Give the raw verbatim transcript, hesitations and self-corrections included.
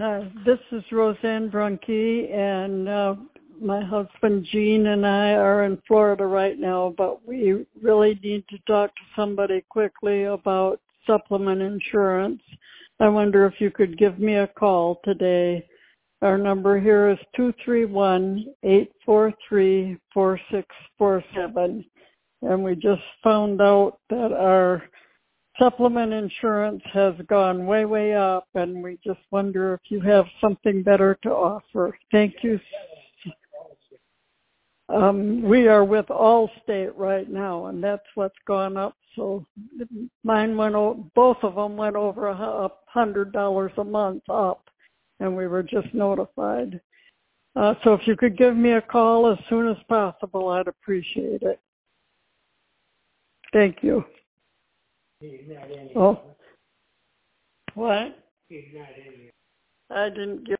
Uh, this is Roseanne Brunke, and uh, my husband Gene and I are in Florida right now, but we really need to talk to somebody quickly about supplement insurance. I wonder if you could give me a call today. Our number here is two three one, eight four three, four six four seven, and we just found out that our supplement insurance has gone way, way up, and we just wonder if you have something better to offer. Thank you. Um, we are with Allstate right now, and that's what's gone up. So mine went, o- both of them went over a hundred dollars a month up, and we were just notified. Uh, so if you could give me a call as soon as possible, I'd appreciate it. Thank you. Oh, what? I didn't get